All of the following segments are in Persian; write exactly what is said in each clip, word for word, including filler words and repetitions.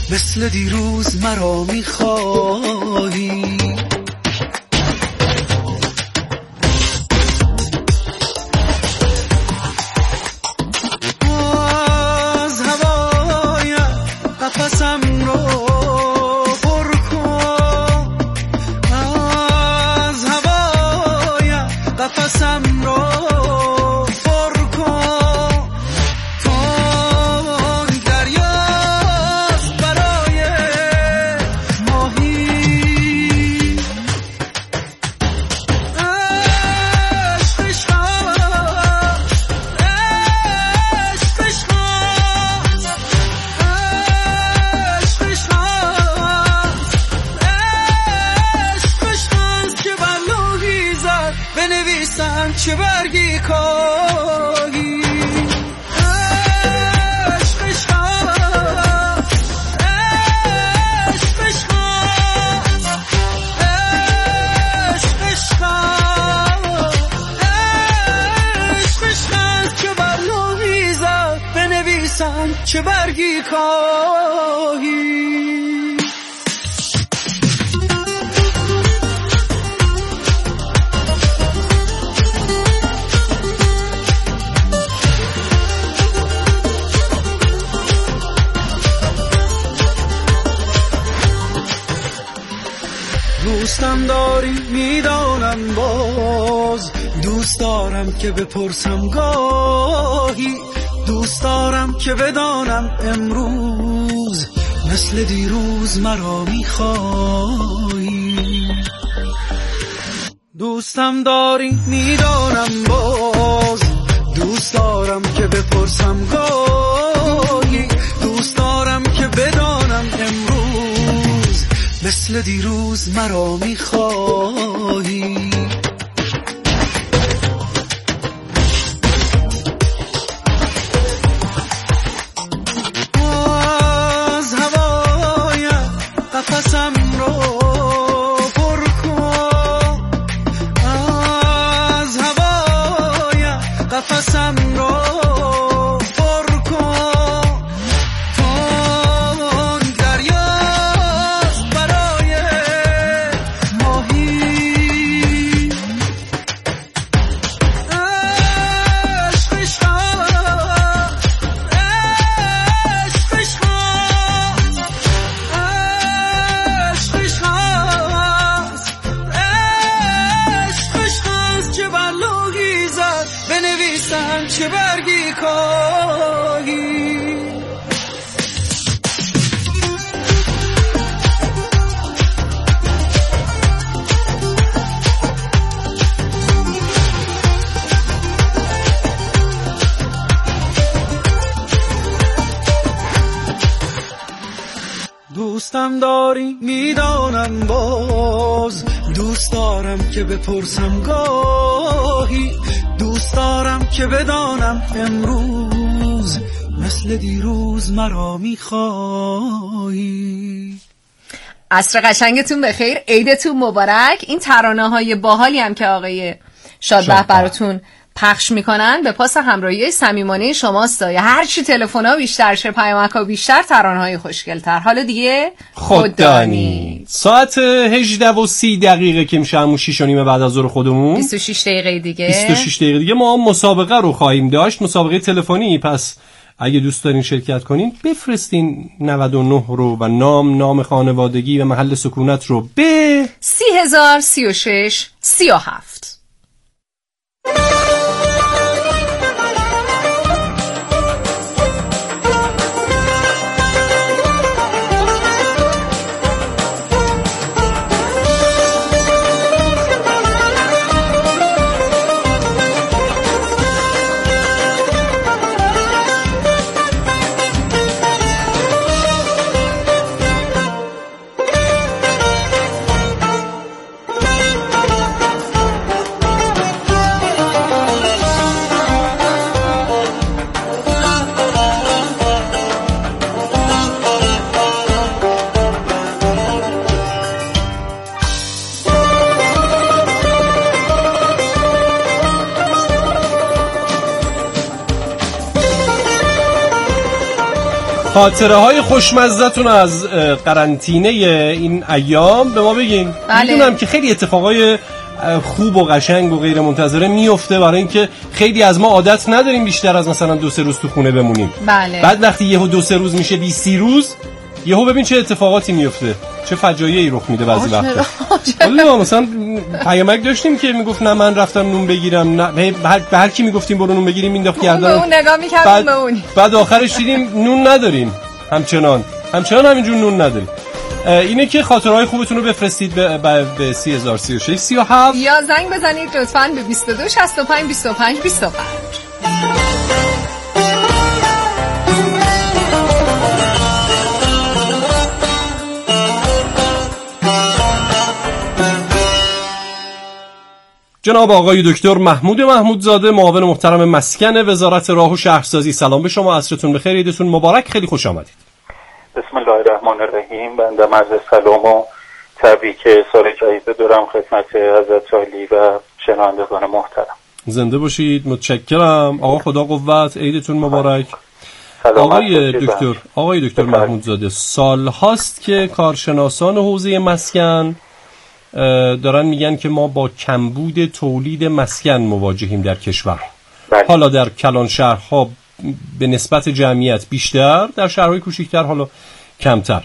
مثل دیروز مرا میخواهی. از هوای قفسم رو پر کن، از هوای قفسم رو بنویسن چه برگی کاهی. عشق عشق عشق عشق عشق عشق عشق عشق چه بر لوحی زد بنویسن چه برگی کاهی. دوستم داری میدانم، باز دوست دارم که بپرسم گاهی، دوست دارم که بدانم امروز مثل دیروز مرا میخوایی. دوستم داری میدانم، باز دوست دارم که بپرسم گاهی، دوست دارم که بدانم امروز مثل دیروز مرا میخواهی. از هوای قفسم رو پر کن، از هوای قفسم رو بنویسن چه برگی کاهی. دوستم داری میدانم، باز دوست دارم که بپرسم گاهی، دوست دارم که بدانم امروز مثل دیروز مرا میخوایی. عصر قشنگتون بخیر، عیدتون مبارک. این ترانه های باحالی هم که آقای شادبه براتون پخش میکنن به پاس همراهی صمیمانه شماست. یا هر چی تلفن‌ها بیشتر شه، پیامک‌ها بیشتر، ترانه‌های خوشگل‌تر. حالا دیگه خود دانید. ساعت هجده و سی دقیقه که میشه، همون شیش و نیم بعد از ظهر خودمون، بیست و شش دقیقه دیگه بیست و شش دقیقه دیگه ما مسابقه رو خواهیم داشت، مسابقه تلفنی. پس اگه دوست دارین شرکت کنین بفرستین نود و نه رو و نام، نام خانوادگی و محل سکونت رو به سی هزار سی و شش سی و هفت. خاطره های خوشمزه‌تون از قرنطینه این ایام به ما بگین. بله. میدونم که خیلی اتفاقای خوب و قشنگ و غیر منتظره میفته، برای اینکه خیلی از ما عادت نداریم بیشتر از مثلا دو سه روز تو خونه بمونیم. بله. بعد وقتی یهو دو سه روز میشه بیست روز، یهو ببین چه اتفاقاتی میفته، چه فجایعی رخ میده بعضی وقتا. والله مثلا پیامک داشتیم که میگفت نه من رفتم نون بگیرم، نه به هر کی میگفتیم برو نون بگیریم مینداخت گردن، به اون نگاه میکردیم به اون. بعد آخرش دیدیم نون نداریم، همچنان همچنان همینجور نون نداریم. اینه که خاطرهای خوبتون رو بفرستید به به سی هزار سی و شش سی و هفت یا زنگ بزنید لطفاً به بیست و دو شصت و پنج بیست و پنج بیست و پنج. جناب آقای دکتر محمود محمودزاده، معاون محترم مسکن وزارت راه و شهرسازی، سلام به شما، عصرتون بخیر، عیدتون مبارک، خیلی خوش آمدید. بسم الله الرحمن الرحیم. بنده عرض سلام و تبریک سال جدید دارم خدمت حضرت عالی و شنوندگان محترم. زنده باشید، متشکرم آقا، خدا قوت، عیدتون مبارک. آقای دکتر آقای دکتر محمودزاده، سال هاست که کارشناسان حوزه مسکن دارن میگن که ما با کمبود تولید مسکن مواجهیم در کشور. بله. حالا در کلان شهرها به نسبت جمعیت بیشتر، در شهرهای کوچکتر حالا کمتر.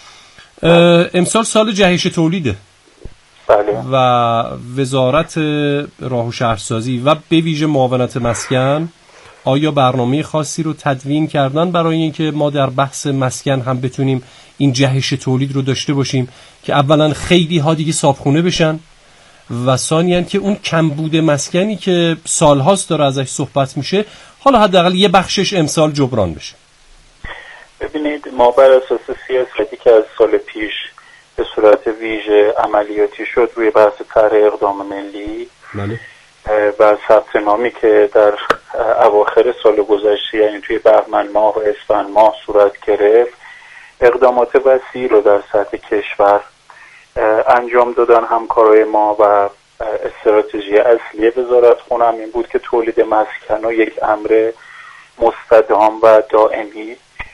امسال سال جهش تولیده. بله. و وزارت راه و شهرسازی و به ویژه معاونت مسکن آیا برنامه خاصی رو تدوین کردن برای اینکه ما در بحث مسکن هم بتونیم این جهش تولید رو داشته باشیم که اولا خیلی ها دیگه صابخونه بشن و ثانیاً که اون کمبود مسکنی که سالهاست داره ازش صحبت میشه حالا حداقل یه بخشش امسال جبران بشه؟ ببینید، ما بر اساس سیاستی که از سال پیش به صورت ویژه عملیاتی شد روی بحث طرح اقدام ملی بله. و ثبت نامی که در اواخر سال گذشته یعنی توی بهمن ماه و اسفند ماه صورت گرفت، اقدامات وسیعی رو در سطح کشور انجام دادن همکارای ما و استراتژی اصلی وزارت خونه هم این بود که تولید مسکن و یک امر مستدام و دائمی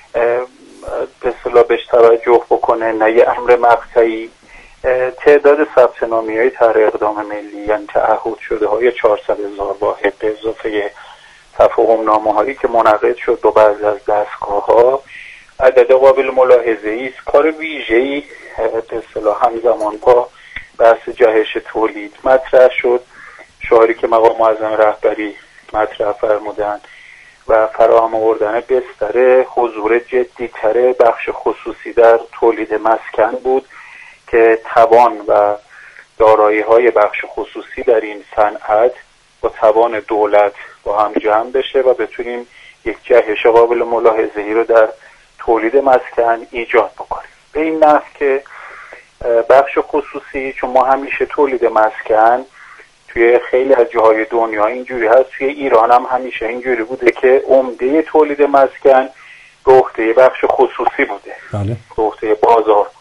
به اصطلاح بهش توجه بکنه، نه یه امر مقطعی. تعداد ثبت نامی های طرح اقدام ملی یعنی تعهد شده های چهارصد هزار واحد به اضافه تفاهم نامه هایی که منعقد شد با بعضی از دستگاه ها عدد قابل ملاحظه‌ای است. کار ویژه‌ای به اصطلاح همزمان با بحث جهش تولید مطرح شد. شعاری که مقام معظم رهبری مطرح فرمودن و فراهم آوردن بستر حضور جدی‌تر بخش خصوصی در تولید مسکن بود که توان و دارایی‌های بخش خصوصی در این صنعت با توان دولت با هم جمع بشه و بتونیم یک جهش قابل ملاحظه‌ای رو در تولید مسکن ایجاد بکنیم. به این نحو که بخش خصوصی، چون ما همیشه تولید مسکن توی خیلی از جاهای دنیا اینجوری هست، توی ایران هم همیشه اینجوری بوده که عمده تولید مسکن به عهده بخش خصوصی بوده. بله. به عهده بازار بوده.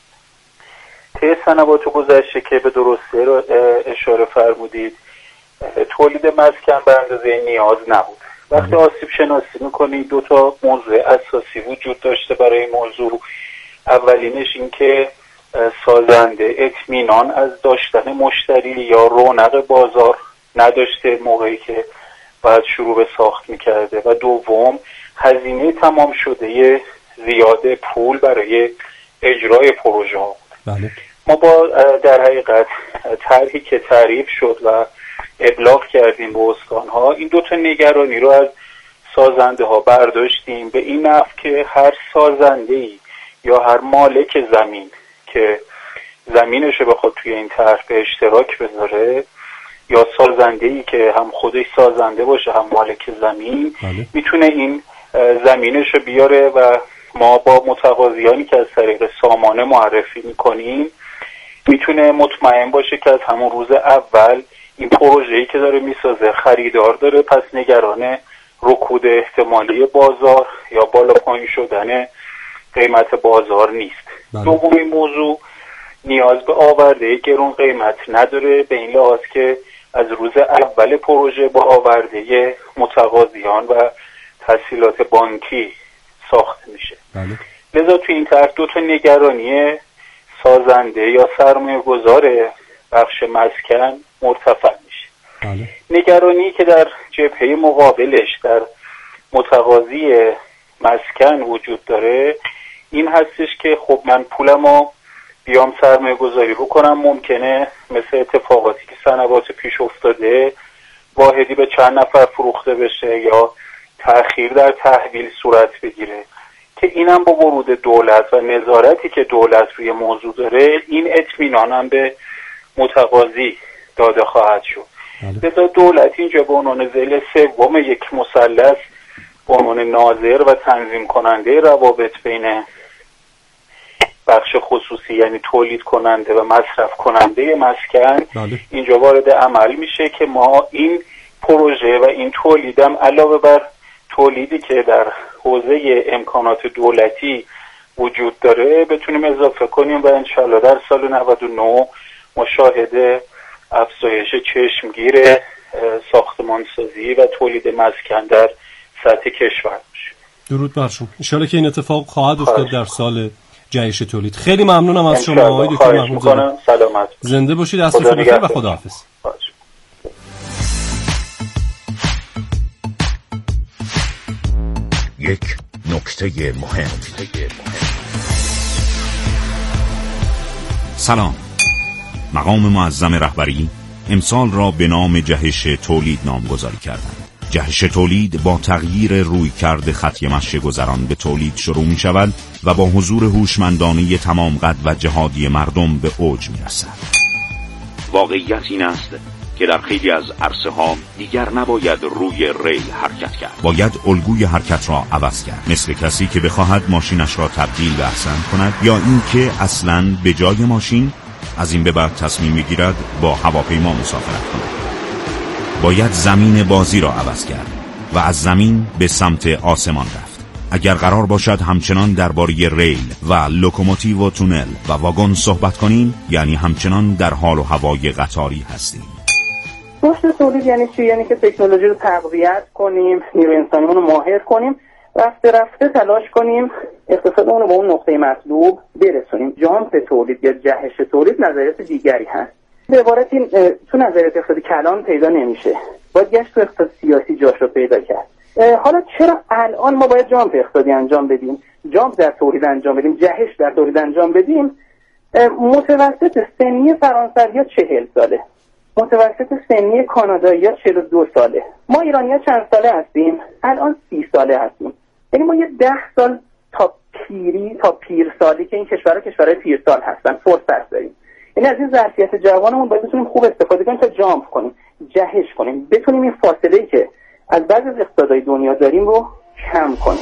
طی سنوات گذشته که به درستی رو اشاره فرمودید، تولید مسکن به اندازه نیاز نبود. وقتی آسیب شناسی میکنید دو تا موضوع اساسی وجود داشته برای این موضوع. اولینش این که سازنده اطمینان از داشتن مشتری یا رونق بازار نداشته موقعی که باید شروع به ساخت میکرده و دوم هزینه تمام شده زیاد پول برای اجرای پروژه ها بود. بله. ما با در حقیقت طرحی که تعریف شد و ابلاغ کردیم به استان‌ها این دو تا نگرانی رو از سازنده ها برداشتیم به این نحو که هر سازنده‌ای یا هر مالک زمین که زمینش رو بخواد توی این طرح به اشتراک بذاره یا سازنده‌ای که هم خودش سازنده باشه هم مالک زمین بله. میتونه این زمینش رو بیاره و ما با متقاضیانی که از طریق سامانه معرفی میکنیم میتونه مطمئن باشه که از همون روز اول این پروژه‌ای که داره میسازه خریدار داره، پس نگران رکود احتمالی بازار یا بالا پایین شدن قیمت بازار نیست. بله. دومین موضوع نیاز به آورده گرون قیمت نداره، به این لحاظ که از روز اول پروژه با آورده متقاضیان و تسهیلات بانکی ساخته میشه. بله. لذا تو این طرح دو تا نگرانی سازنده یا سرمایه گذار بخش مسکن مرتفع میشه. بله. نگرانی که در جبهه مقابلش در متقاضی مسکن وجود داره این هستش که خب من پولمو بیام سرمایه گذاری بکنم، ممکنه مثل اتفاقاتی که سنوات پیش افتاده واحدی به چند نفر فروخته بشه یا تأخیر در تحویل صورت بگیره که اینم با ورود دولت و نظارتی که دولت روی موضوع داره این اطمینانم به متقاضی داده خواهد شد. لذا دولت اینجا به عنوان ذیل سوم یک مثلث به عنوان ناظر و تنظیم کننده روابط بین بخش خصوصی یعنی تولید کننده و مصرف کننده مسکن بله. اینجا وارد عمل میشه که ما این پروژه و این تولیدم علاوه بر تولیدی که در حوزه امکانات دولتی وجود داره بتونیم اضافه کنیم و انشالله در سال نود و نه مشاهده افزایش چشمگیر ساختمانسازی و تولید مسکن در سطح کشور باشه. درود بر شما. انشالله که این اتفاق خواهد افتاد در سال جهش تولید. خیلی ممنونم از شما آقای دکتر محمود زاده. سلامت. زنده باشید. دستتون بخیر و خداحافظ. یک نکته مهم. سلام. مقام معظم رهبری امسال را به نام جهش تولید نامگذاری کردند. جهش تولید با تغییر رویکرد خط مشی گذران به تولید شروع می شود و با حضور هوشمندانه تمام قد و جهادی مردم به اوج می رسد. واقعیت این است که در خیلی از عرصه ها دیگر نباید روی ریل حرکت کرد. باید الگوی حرکت را عوض کرد. مثل کسی که بخواهد ماشینش را تبدیل به احسن کند یا اینکه اصلاً به جای ماشین از این به بعد تصمیم میگیرد با هواپیما مسافرت کند. باید زمین بازی را عوض کرد و از زمین به سمت آسمان رفت. اگر قرار باشد همچنان درباره ریل و لوکوموتیو و تونل و واگن صحبت کنیم، یعنی همچنان در حال و هوای قطاری هستیم. رشد تولید یعنی چی؟ یعنی که تکنولوژی رو تقویت کنیم، نیروی انسانیمون رو ماهر کنیم، رفته رفته تلاش کنیم اقتصادمون رو به اون نقطه مطلوب برسونیم. جامپ تولید یا جهش تولید نظریات دیگری هست. به عبارت این تو نظریات اقتصادی کلان پیدا نمیشه، باید گشت تو اقتصاد سیاسی جاش رو پیدا کرد. حالا چرا الان ما باید جامپ اقتصادی انجام بدیم، جامپ در تولید انجام بدیم، جهش در تولید انجام بدیم؟ متوسط سنی فرانسوی‌ها چهل ساله، متوسط سنی کانادایی‌ها چهل و دو ساله. ما ایرانی‌ها چند ساله هستیم؟ الان سی ساله هستیم. یعنی ما یه ده سال تا پیری تا پیرسالی که این کشورها کشورهای پیرسال هستن فرصت داریم. یعنی از این ظرفیت جوانمون باید بتونیم خوب استفاده کنیم تا جامپ کنیم، جهش کنیم، بتونیم این فاصله‌ای که از بعضی از اقتصادهای دنیا داریم رو کم کنیم.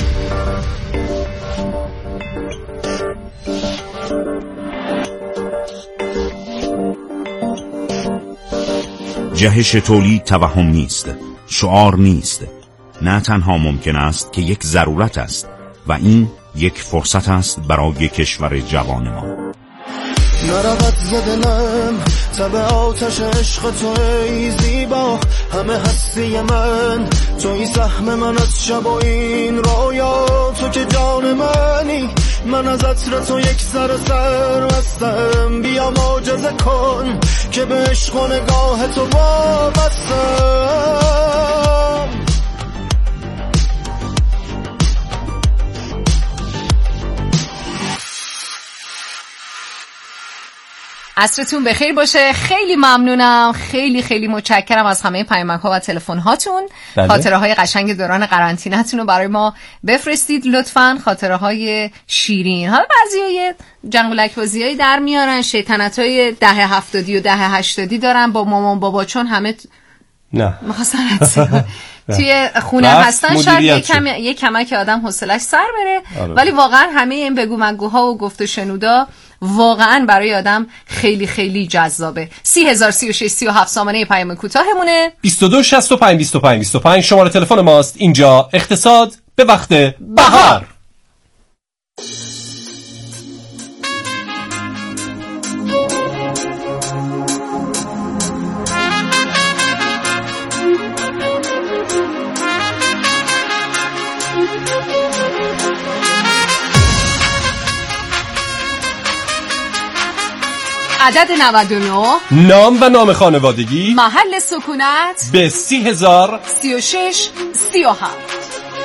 جهش تولید توهم نیست، شعار نیست. نه تنها ممکن است که یک ضرورت است و این یک فرصت است برای کشور جوان ما. نرود زدنم تب آتش عشق توی زیبا، همه هستی من توی سهم من از شب و این رویا، تو که جان منی، من از عطر تو یک سر سر بستم، بیا معجزه کن که به عشق و نگاه تو وابستم. عصرتون بخیر باشه. خیلی ممنونم، خیلی خیلی متشکرم از همه پیامک‌ها و تلفن‌هاتون. خاطره‌های قشنگ دوران قرنطینه‌تون رو برای ما بفرستید لطفاً، خاطره‌های شیرین. حالا بعضی‌ها جنگولک بازیایی در میارن، شیطنت‌های دهه هفتادی و دهه هشتادی دارن با مامان بابا، چون همه نه مثلا توی خونه هستن، شاید یک کم یک کمک آدم حوصله‌اش سر بره. آره. ولی واقعا همه این بگو مگوها و گفت و شنودا واقعا برای آدم خیلی خیلی جذابه. سی هزار سی و شش سی و هفت سامانه پیام کوتاهمونه، بیست و دو شصت و پنج بیست و پنج بیست و پنج شماره تلفن ماست. اینجا اقتصاد به وقت بهار. عدد نود و نه، نام و نام خانوادگی، محل سکونت به سی هزار سی و شش سی و هفت.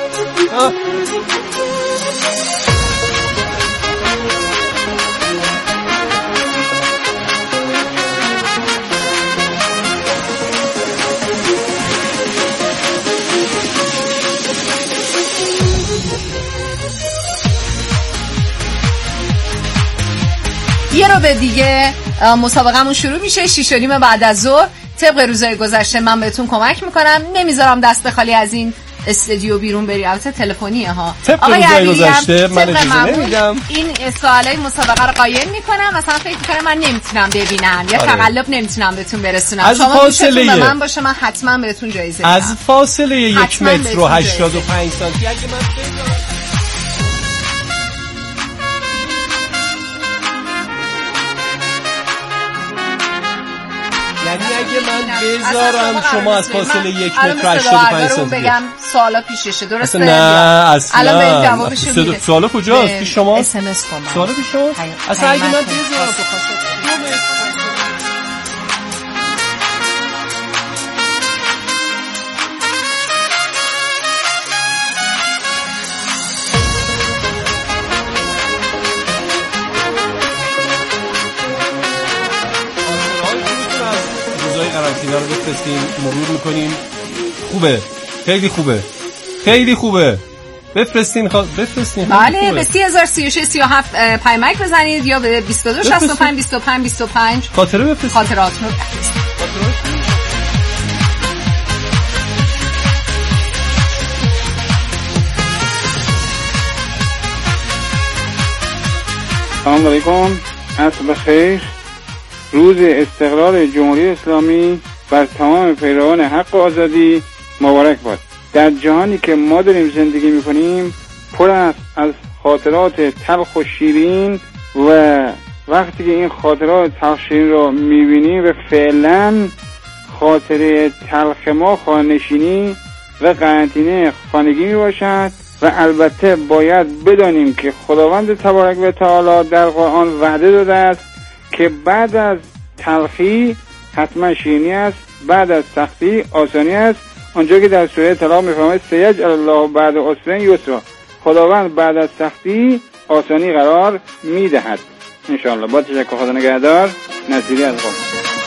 یه رو به دیگه مسابقمون شروع میشه. شیش و نیم بعد از ظهر. طبق روزهای گذشته من بهتون کمک میکنم، نمیذارم دست خالی از این استودیو بیرون بری. البته تلفنیه ها. طبق روزهای گذشته من اجازه نمیدم. این سوالای مسابقه رو قایم میکنم. مثلا فکر میکنم من نمیتونم ببینم یا تقلب نمیتونم بهتون برسونم. شما فاصله به من باشه، من حتما بهتون جایزه میدم. از فاصله یک متر و هشتاد و پنج سانتی اگه من بذارم، یعنی اگه من بذارم شما از فاصله یک متر و هشتاد و پنج سانتی بگم سوالا پیششه، درسته؟ نه اصلا. الان بریم جوابشو میده. سوالا کجاست؟ پیش شما؟ اس ام اس کن. سوالا پیش شما؟ اصلا اگه من بذارم قرنطینه رو بفرستیم، مرور میکنیم. خوبه، خیلی خوبه، خیلی خوبه. بفرستین خوا... بفرستین. بله، به سی هزار سی و شش سی و هفت پیامک بزنید یا به بیست و دو شصت و پنج بیست و پنج بیست و پنج خاطره بفرستین. خاطراتونو بفرستین. سلام علیکم، عصر بخیر. روز استقلال جمهوری اسلامی بر تمام پیروان حق و آزادی مبارک باد. در جهانی که ما داریم زندگی میکنیم پر است از خاطرات تلخ و شیرین و وقتی که این خاطرات تلخ شیرین رو میبینیم و فعلا خاطره تلخ ما خانه‌نشینی و قرنطینه خانگی میباشد. و البته باید بدانیم که خداوند تبارک و تعالی در قرآن وعده داده است که بعد از تلخی حتما شیرینی است، بعد از سختی آسانی است. آنجا که در سوره طلاق میفرماید سیجعل الله بعد عسر یسرا، خداوند بعد از سختی آسانی قرار میدهد ان شاء الله. با تشکر، خدا نگهدار. نصیری از قم.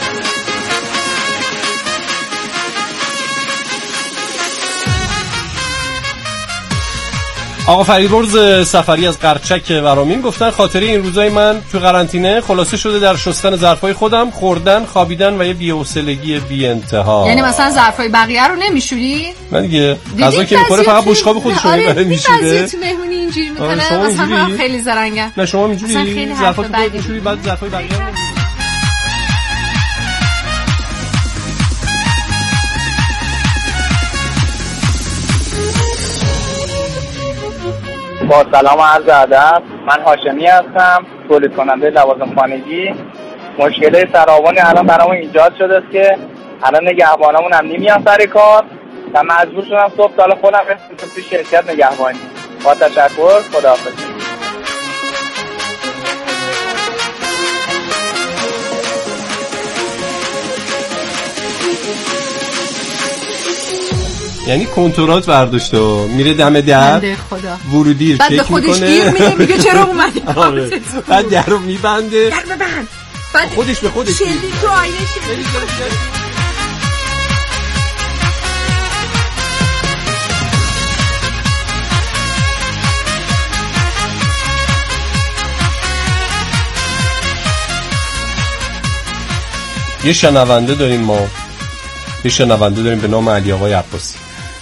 آقا فریبرز سفری از قرچک ورامین گفتن خاطره این روزای من تو قرنطینه خلاصه شده در شستن ظرفای خودم، خوردن، خوابیدن و یه بی‌حوصلگی بی انتها. یعنی مثلا ظرفای بقیه رو نمیشوری؟ نه دیگه، غذا که می‌خوره فقط بشقاب خودش رو میبره میشوره. آره، تو مهمونی اینجوری میکنه. مثلا خیلی زرنگه. نه شما اینجوری ظرفاتو خودت میشوری بعد ظرفای بقیه رو. با سلام و عرض ادب، من هاشمی هستم، تولید کننده لوازم خانگی. مشکل فراوانی الان برامون ایجاد شده است که الان نگهبانامون هم نمیان سر کار و مجبور شدم صبح سال خودم رفتم تو شرکت نگهبانی. با تشکر، خداحافظ. یعنی کنترلات برداشته و میره دم در ورودی بعد به خودش گیر میده میگه چرا اومدی. بعد در رو میبنده، در ببند، بعد خودش به خودش شلیک تو آینه شلیک. یه شنونده داریم ما یه شنونده داریم به نام علی آقای عباسی.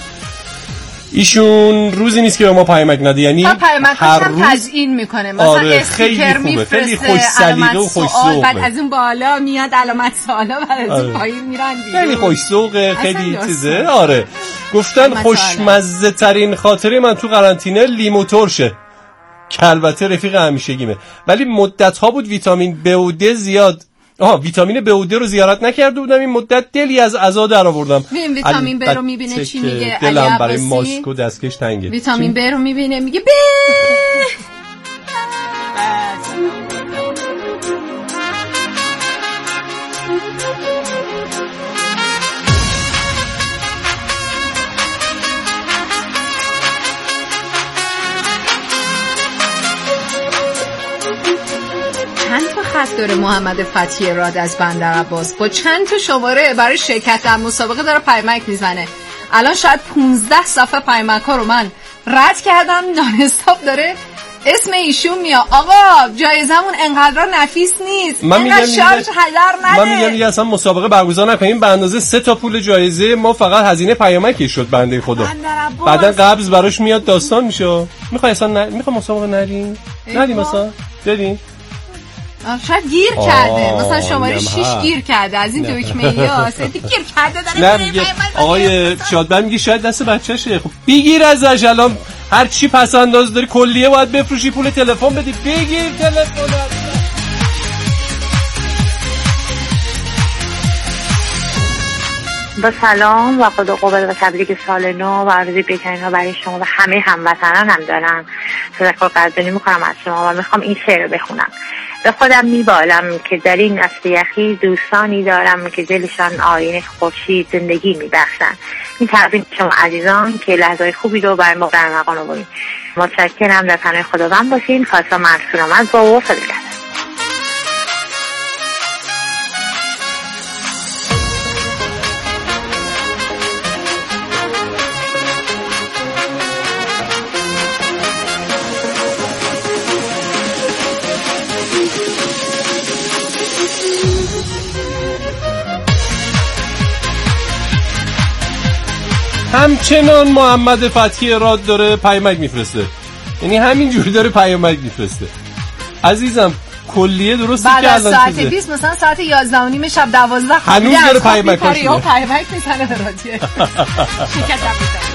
ایشون روزی نیست که به ما پیامک نده، یعنی هر روز تزیین میکنه. مثلا آره خیلی خوبه، خیلی خوش سلیقه و خوش ذوقه. بعد از اون بالا میاد علامت سوالا، بعد از اون پایین میرن بیرون. خیلی خوش ذوقه، خیلی چیزه. آره گفتن خوشمزه ترین خاطره من تو قرنطینه لیمو ترشه که البته رفیق همیشگیمه، ولی مدت ها بود ویتامین ب و د زیاد آها ویتامین ب و د رو زیارت نکرده بودم، این مدت دلی از عزا در آوردم. این ویتامین ب رو میبینه چی میگه؟ دلم برای ماسک و دستکش تنگه. ویتامین ب رو میبینه میگه ب وقت داره محمد فتحی راد از بندرعباس با چند تا شماره برای شرکت در مسابقه داره پیامک میزنه. الان شاید پونزده صفحه پیامک ها رو من رد کردم، نان استاپ داره اسم ایشون میاد. آقا جایزمون انقدر نفیس نیست، من میگم شارژ هدر نده. من میگم دیگه اصلا مسابقه برگزار نکنیم، به اندازه سه تا پول جایزه ما فقط هزینه پیامکی شد بنده خدا. بعدن قبض براش میاد داستان میشه. میخوای اصلا ن... میخوای مسابقه نریم؟ نریم مثلا بریم. شاید گیر کرده، مثلا شماره شش گیر کرده از این دکمه ها سدی گیر کرده داره. نه میگه آقای شادبر میگه شاید دست بچه‌شه. خب بگیر ازش، الان هر چی پس انداز داری کلیه باید بفروشی، پول تلفن بدی، بگیر تلفن. با سلام و خدا قابل و تبریک سال نو و آرزوی بهترین ها برای شما و همه هموطنان هم دارم. تشکر قدردانی میکنم از شما و میخوام این شعر رو بخونم. به خودم میبالم که در این عصر یخی دوستانی دارم که دلشان آینه خورشید زندگی میبخشن. این تقدیم شما عزیزان که لحظه خوبی رو برای ما در مقام آورید. متشکرم، در پناه خداوند باشین. خاصا منصور آمد با و صدقه. همچنان محمد فتحی راد داره پیامک میفرسته، یعنی همینجوری داره پیامک میفرسته. عزیزم کلیه درسته بعد که از الان ساعت بیست مثلا ساعت یازده و نیم شب دوازده هنوز داره پیامک میفرسته. یا پیامک میزنه به رادیو شرکت میزنه.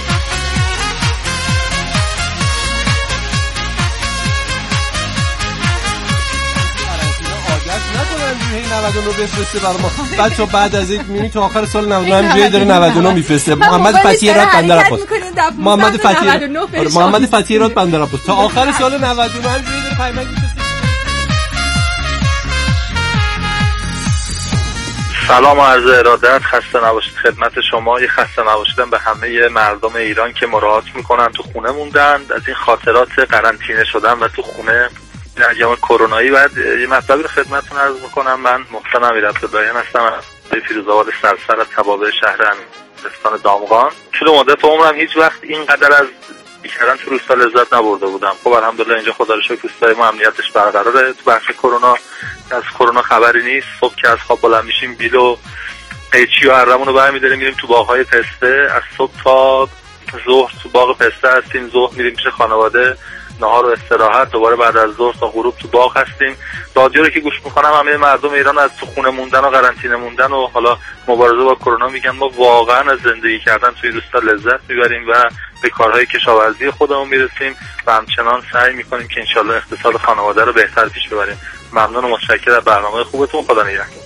نود و نه بفرسته برای ما. بعد تو بعد از یک میبینی تو آخر سال نود و نه همینجوری داره نود و نه میفرسته. محمد فتحی راد بندرعباس. محمد فتحی محمد فتحی راد بندرعباس تا آخر سال نود و نه همینجوری داره پیامک میفرسته. سلام و عرض ارادت، خسته نباشید خدمت شما. یه خسته نباشیدم به همه مردم ایران که مراعات میکنن تو خونه موندن، از این خاطرات قرنطینه شدن و تو خونه در ایام کرونایی. بعد یه مطلبی رو خدمتتون عرض میکنم. من محسن امیرعبداللهیان هستم، از فیروزآباد سرسر از توابع شهر امیرستان دامغان. طول مدت عمرم هیچ وقت اینقدر از بیکردن تو روستا لذت نبرده بودم. خب الحمدلله اینجا خدا رو شکر روستای ما امنیتش برقراره. تو بخش کرونا از کرونا خبری نیست. صبح که از خواب بلند میشیم بیل و قیچی و ارمون رو برمی‌داریم میریم تو باغ‌های پسته. از صبح تا ظهر تو باغ پسته هستیم، ظهر میریم پیش خانواده، نهار و استراحت، دوباره بعد از ظهر تا غروب تو باغ هستیم. رادیو رو که گوش میکنم همه مردم ایران از تو خونه موندن و قرنطینه موندن و حالا مبارزه با کرونا میگن. ما واقعا از زندگی کردن توی روستا لذت میبریم و به کارهای کشاورزی خودمون میرسیم و همچنان سعی میکنیم که انشالله اقتصاد خانواده رو بهتر پیش ببریم. ممنون و متشکرم از برنامه خوبتون. خدا نگهدار.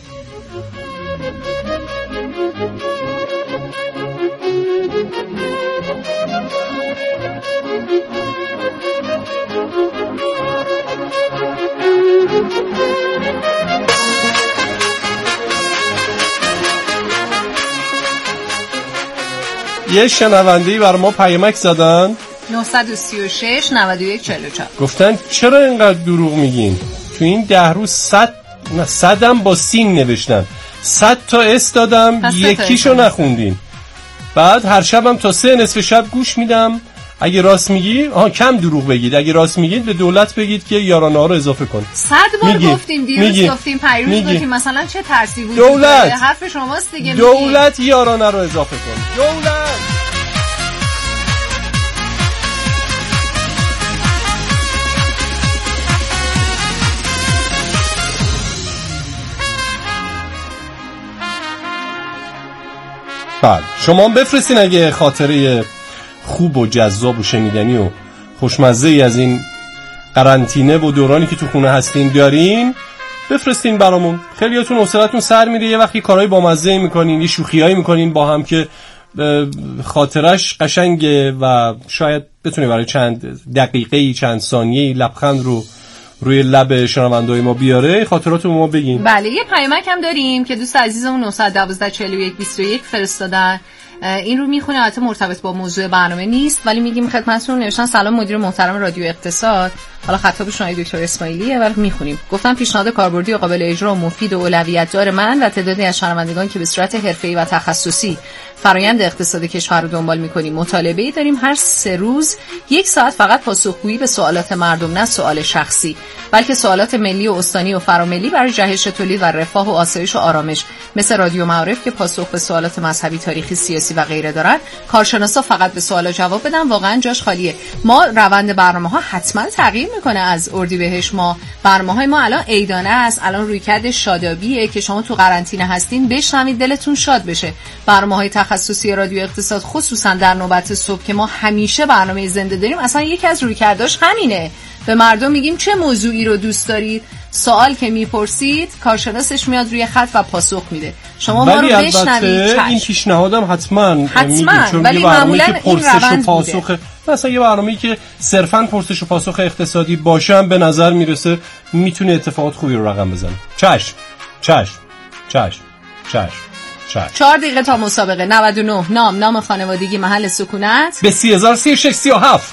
یه شنونده‌ای بر ما پیامک زدن نه سه شش نه یک چهار چهار گفتن چرا اینقدر دروغ میگین؟ تو این ده روز صد نه صدم با سین نوشتن، صد تا اس دادم یکیشو نخوندین. بعد هر شبم تا سه نصف شب گوش میدم. اگه راست میگی آها کم دروغ بگید، اگه راست میگید به دولت بگید که یارانه ها رو اضافه کن. صد بار میگی. گفتیم دیروز گفتیم پیروز گفتیم مثلا چه ترسی وجود داره. حرف شماست دیگه. دولت یارانه رو اضافه کن. دولت بله شما هم بفرستین اگه خاطره خوب و جذاب و شنیدنی و خوشمزه ای از این قرنطینه و دورانی که تو خونه هستین دارین بفرستین برامون. خیلیاتون حوصله‌تون سر میره، یه وقتی کارهای بامزه میکنین، یه شوخیایی میکنین با هم که خاطرش قشنگه و شاید بتونه برای چند دقیقه‌ای چند ثانیه‌ای لبخند رو روی لب شنونده‌های ما بیاره. خاطراتو ما بگین. بله یه پیامک هم داریم که دوست عزیزمون نه یک دو چهار یک بیست و یک فرستادن. این رو میخونه، البته مرتبط با موضوع برنامه نیست ولی میگیم خدمتتون. نوشتن سلام مدیر محترم رادیو اقتصاد، حالا خطاب شما دکتر اسماعیلیه ولی میخونیم. گفتم پیشنهاد کاربردی و قابل اجرا و مفید و اولویت دار من و تعدادی از شنوندگان که به صورت حرفه‌ای و تخصصی فرآیند اقتصاد کشور رو دنبال میکنیم مطالبه‌ای داریم هر سه روز یک ساعت فقط پاسخگویی به سوالات مردم، نه سوال شخصی بلکه سوالات ملی و استانی و فراملی برای جهش تولید و رفاه و آسایش و آرامش، مثل رادیو معارف که پاسخ به سوالات مذهبی، تاریخی، سیاسی و غیره دارن. کارشناسا فقط به سوالا جواب بدن، واقعا جاش خالیه. ما روند برنامه‌ها حتما تغییر میکنه از اردیبهشت. ما برنامه‌های ما الان عیدانه است، الان رویکرد شادابیه که شما تو قرنطینه هستین بشنوید دلتون شاد بشه. برنامه‌های تخصصی رادیو اقتصاد خصوصا در نوبت صبح که ما همیشه برنامه زنده داریم، اصلا یکی از رویکرداش همینه. به مردم میگیم چه موضوعی رو دوست دارید، سوال که میپرسید کارشناسش میاد روی خط و پاسخ میده. شما ما رو بشنوید. این پیشنهادم حتما حتما ولی معمولا این روند پاسخ مثلا یه برنامه‌ای که صرفاً پرسش و پاسخ اقتصادی باشه هم به نظر میرسه میتونه اتفاقات خوبی رو رقم بزنه. چشم چشم چشم چشم چشم. چهار دقیقه تا مسابقه. نود و نه نام نام خانوادگی محل سکونت به سی هزار سی و شش سی و هفت.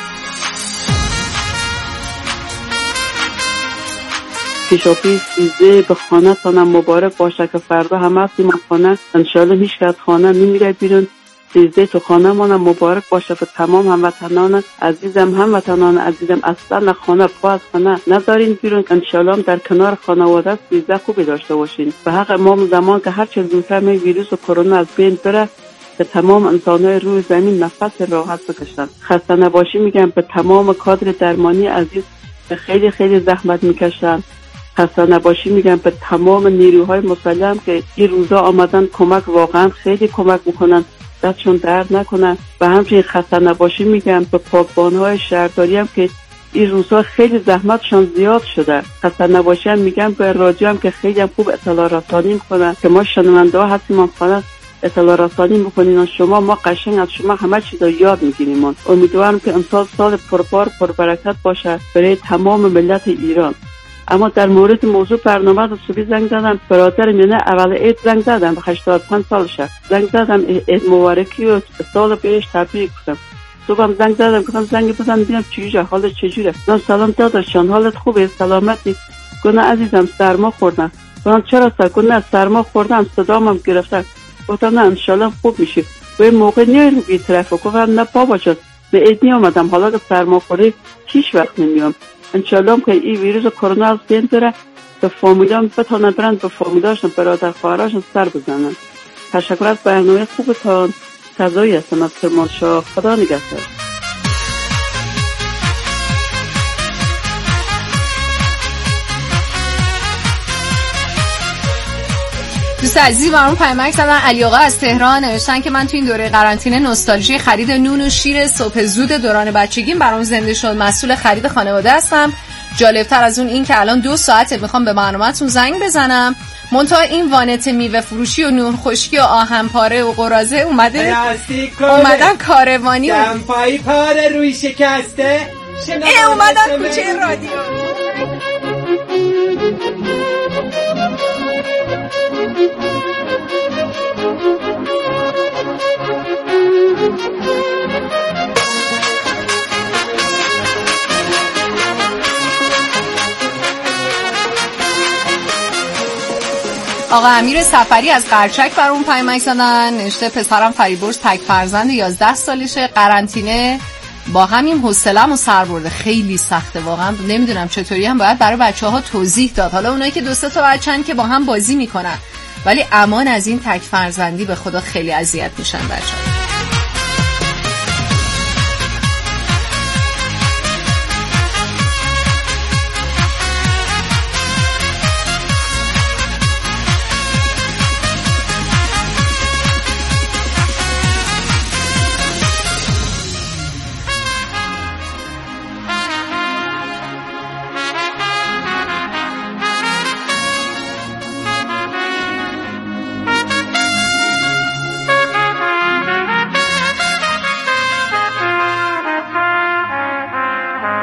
پیشاپیش ایزه به خانه تانم مبارک باشه که فردا همه هستیم خانه انشاءالله هیچ که از خانه نمیره بیرون. سیزده تو خانه مانم مبارک باشه به تمام هموطنان عزیزم. هموطنان عزیزم اصلا خانه پا از خانه ندارین بیرون، انشاءالله در کنار خانواده سیزده خوبی داشته باشین. به حق ما زمان که هر چه زودتر می ویروس و کرونا از بین بره به تمام انسان‌های روی زمین نفس راحت بکشن. خسته نباشی میگم به تمام کادر درمانی عزیز که خیلی خیلی زحمت میکشن. خسته نباشی میگم به تمام نیروهای مسلح که این روزا آمدن کمک، واقعا خیلی کمک میکنن، دستشون درد نکنن. و همچنین خسته نباشی میگم به پاکبان‌های شهرداری هم که این روزا خیلی زحمتشون زیاد شده. خسته نباشی هم میگم به رادیو هم که خیلی هم خوب اطلاع رسانی میکنن که ما شنونده ها هستیم هم فقط اطلاع رسانی میکنین شما، ما قشنگ از شما همه چیز رو یاد میگیریم. امیدوارم که امسال سال پربار پربرکت باشه برای تمام ملت ایران. اما در مورد موضوع برنامه رو صبح زنگ زدم برادرم، یعنی اول عید زنگ زدم، به هشتاد و پنج سالشه زنگ زدم عید مبارکی و سال بهش تبریک گفتم. صبحم زنگ زدم گفتم زنگ بزن ببینم چجوریه، حالت چجوریه. گفتم سلام داداشان حالت خوبه، سلامتی؟ گفتم عزیزم سرما خوردم. گفتم چرا سر؟ گفتم سرما خوردم صدامم گرفته. گفتم نه انشالله خوب میشی. به این موقع نیاریم بی طرف. گفتم نه بابا جان به عید نیامدم، حالا که سرما خوردی هیچ وقت نمیام. انشالله که این ویروس کرونا از بین بره، به فامیلام بتونن برن به فامیلاشون برادر خواهراشون سر بزنن. تشکر از برنامه خوبتان. فضایی هستم از کرمانشاه. خدا نگهدار. دوست عزیزی برام پیامک زدن. علی آقا از تهران نوشتن که من تو این دوره قرنطینه نوستالژی خرید نون و شیر صبح زود دوران بچگیم برام زنده شد. مسئول خرید خانواده هستم. جالبتر از اون این که الان دو ساعته میخوام به برنامه‌تون زنگ بزنم، منتها این وانت میوه فروشی و نون خشکی و آهن پاره و قرازه اومده اومدن کاروانی و دمپایی پاره روی شکسته اه اومدن کوچه رادیو. آقا امیر سفری از قرچک برام پیامک زدن، نوشته پسرم فریبرز تک فرزند یازده سالشه، قرنطینه با همین حوصله‌مو سر برده، خیلی سخته واقعا، نمیدونم چطوری هم باید برای بچه‌ها توضیح داد. حالا اونایی که دو سه تا بچه‌ن که با هم بازی میکنن، ولی امان از این تک فرزندی، به خدا خیلی اذیت میشن بچه‌ها.